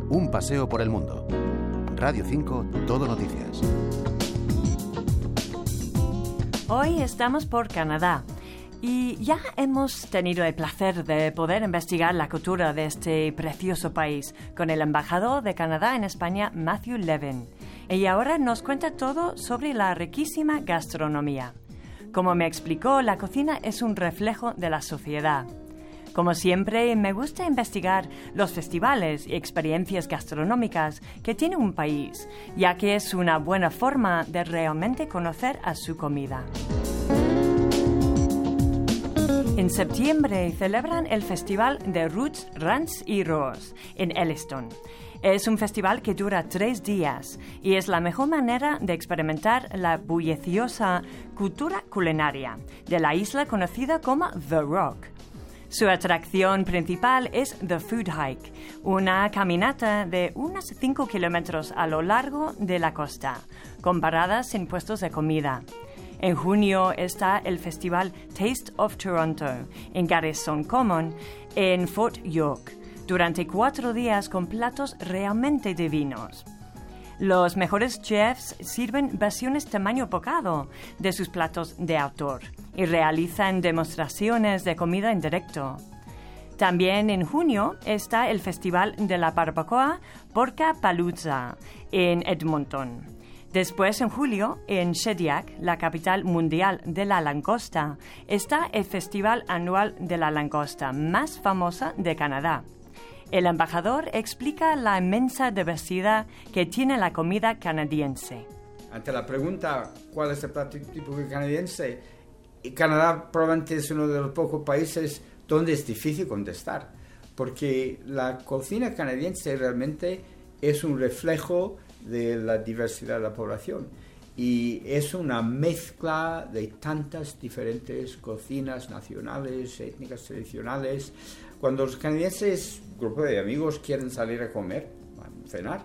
Un paseo por el mundo. Radio 5, Todo Noticias. Hoy estamos por Canadá y ya hemos tenido el placer de poder investigar la cultura de este precioso país con el embajador de Canadá en España, Matthew Levin. Y ahora nos cuenta todo sobre la riquísima gastronomía. Como me explicó, la cocina es un reflejo de la sociedad. Como siempre, me gusta investigar los festivales y experiencias gastronómicas que tiene un país, ya que es una buena forma de realmente conocer a su comida. En septiembre celebran el Festival de Roots, Rants y Roos en Elliston. Es un festival que dura 3 días y es la mejor manera de experimentar la bulliciosa cultura culinaria de la isla conocida como The Rock. Su atracción principal es The Food Hike, una caminata de unos 5 kilómetros a lo largo de la costa, con paradas en puestos de comida. En junio está el festival Taste of Toronto en Garrison Common, en Fort York, durante 4 días con platos realmente divinos. Los mejores chefs sirven versiones tamaño bocado de sus platos de autor y realizan demostraciones de comida en directo. También en junio está el Festival de la Barbacoa Porkapalooza en Edmonton. Después, en julio, en Shediac, la capital mundial de la langosta, está el Festival Anual de la Langosta más famosa de Canadá. El embajador explica la inmensa diversidad que tiene la comida canadiense. Ante la pregunta ¿cuál es el plato típico canadiense? Canadá probablemente es uno de los pocos países donde es difícil contestar, porque la cocina canadiense realmente es un reflejo de la diversidad de la población y es una mezcla de tantas diferentes cocinas nacionales, étnicas, tradicionales. Cuando los canadienses, grupo de amigos, quieren salir a comer, a cenar,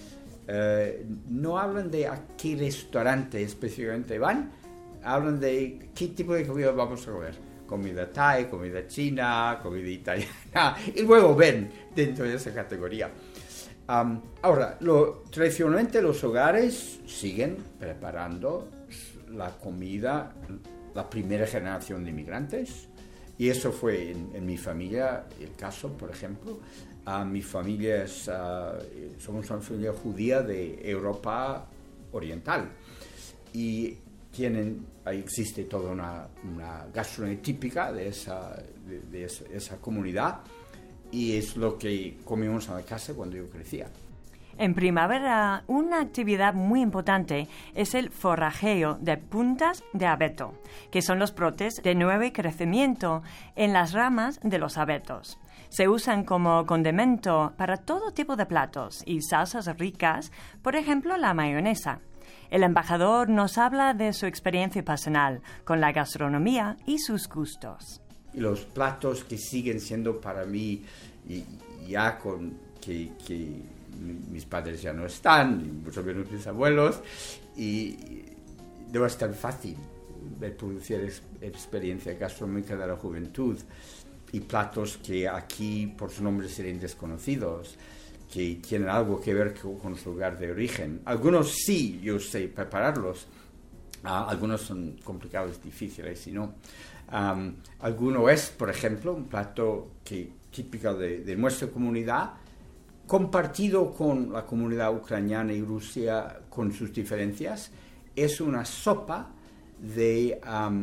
no hablan de a qué restaurante específicamente van, hablan de qué tipo de comida vamos a comer. Comida thai, comida china, comida italiana, y luego ven dentro de esa categoría. Ahora, tradicionalmente los hogares siguen preparando la comida, la primera generación de inmigrantes, y eso fue en mi familia el caso, por ejemplo. Mi familia somos una familia judía de Europa Oriental, y existe toda una gastronomía típica de esa comunidad, y es lo que comíamos en la casa cuando yo crecía. En primavera, una actividad muy importante es el forrajeo de puntas de abeto, que son los brotes de nuevo crecimiento en las ramas de los abetos. Se usan como condimento para todo tipo de platos y salsas ricas, por ejemplo la mayonesa. El embajador nos habla de su experiencia personal con la gastronomía y sus gustos. Y los platos que siguen siendo para mí, ya que mis padres ya no están, y mucho menos mis abuelos, y no es tan fácil de producir experiencia gastronómica de la juventud, y platos que aquí por su nombre serían desconocidos, que tienen algo que ver con su lugar de origen. Algunos sí, yo sé prepararlos, algunos son complicados, difíciles, y no. Alguno es, por ejemplo, un plato típico de nuestra comunidad, compartido con la comunidad ucraniana y Rusia con sus diferencias. Es una sopa de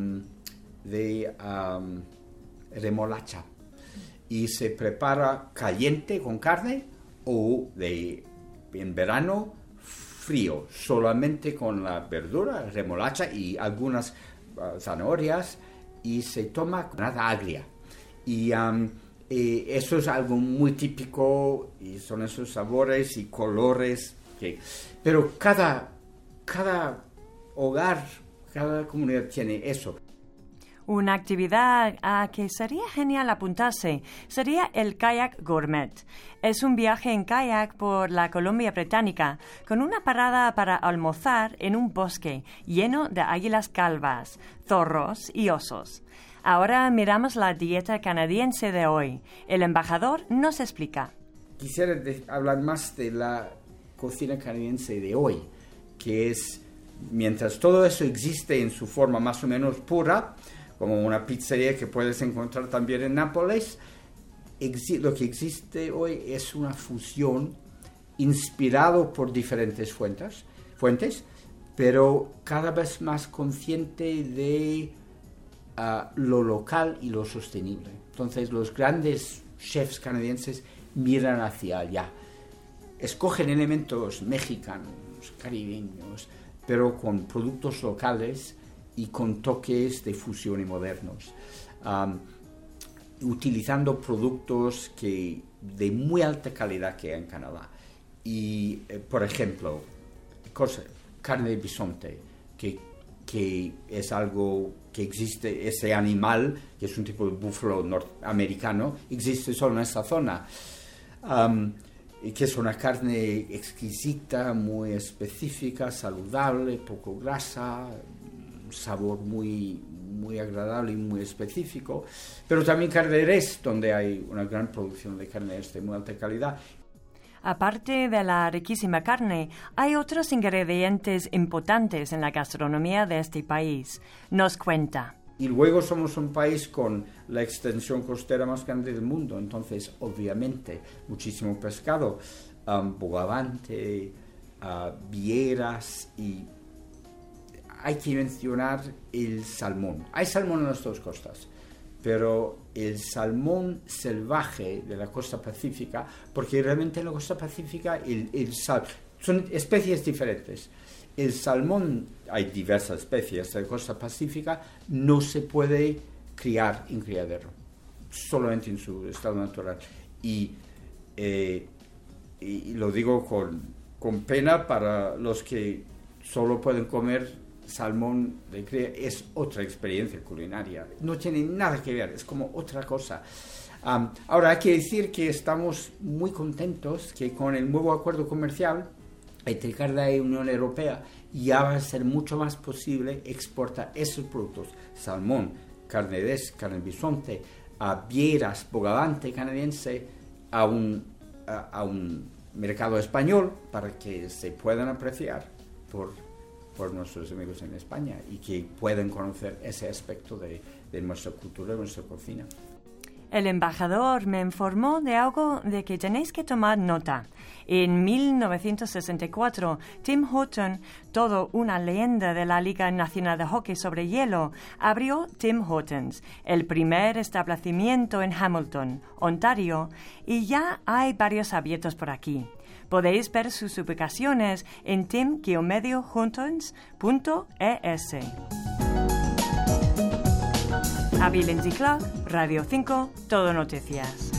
remolacha, y se prepara caliente con carne o en verano frío, solamente con la verdura, remolacha y algunas zanahorias, y se toma con nada agria. Y eso es algo muy típico, y son esos sabores y colores pero cada hogar, cada comunidad tiene eso. Una actividad a que sería genial apuntarse sería el kayak gourmet. Es un viaje en kayak por la Columbia Británica con una parada para almorzar en un bosque lleno de águilas calvas, zorros y osos. Ahora miramos la dieta canadiense de hoy. El embajador nos explica. quisiera hablar más de la cocina canadiense de hoy, que es, mientras todo eso existe en su forma más o menos pura, como una pizzería que puedes encontrar también en Nápoles, lo que existe hoy es una fusión inspirado por diferentes fuentes, pero cada vez más consciente de lo local y lo sostenible. Entonces los grandes chefs canadienses miran hacia allá, escogen elementos mexicanos, caribeños, pero con productos locales y con toques de fusión y modernos, utilizando productos de muy alta calidad que hay en Canadá. Y, por ejemplo, carne de bisonte, que es algo que existe, ese animal, que es un tipo de búfalo norteamericano, existe solo en esa zona, y que es una carne exquisita, muy específica, saludable, poco grasa, un sabor muy agradable y muy específico, pero también carne de res, donde hay una gran producción de carne de res de muy alta calidad. Aparte de la riquísima carne, hay otros ingredientes importantes en la gastronomía de este país. Nos cuenta. Y luego somos un país con la extensión costera más grande del mundo, entonces obviamente muchísimo pescado, bogavante, vieras, y hay que mencionar el salmón. Hay salmón en las dos costas, pero el salmón salvaje de la costa pacífica, porque realmente en la costa pacífica son especies diferentes. El salmón, hay diversas especies de la costa pacífica, no se puede criar en criadero, solamente en su estado natural. Y lo digo con pena para los que solo pueden comer salmón de cría, es otra experiencia culinaria, no tiene nada que ver, es como otra cosa. Ahora hay que decir que estamos muy contentos que con el nuevo acuerdo comercial entre Canadá y Unión Europea ya va a ser mucho más posible exportar esos productos, salmón, carne de res, carne de bisonte, vieras, bogavante canadiense, a un mercado español para que se puedan apreciar por nuestros amigos en España y que puedan conocer ese aspecto de nuestra cultura, de nuestra cocina. El embajador me informó de algo de que tenéis que tomar nota. En 1964, Tim Horton, todo una leyenda de la Liga Nacional de Hockey sobre Hielo, abrió Tim Hortons, el primer establecimiento en Hamilton, Ontario, y ya hay varios abiertos por aquí. Podéis ver sus ubicaciones en tim-hortons.es. Avi Lindsay Clark, Radio 5, Todo Noticias.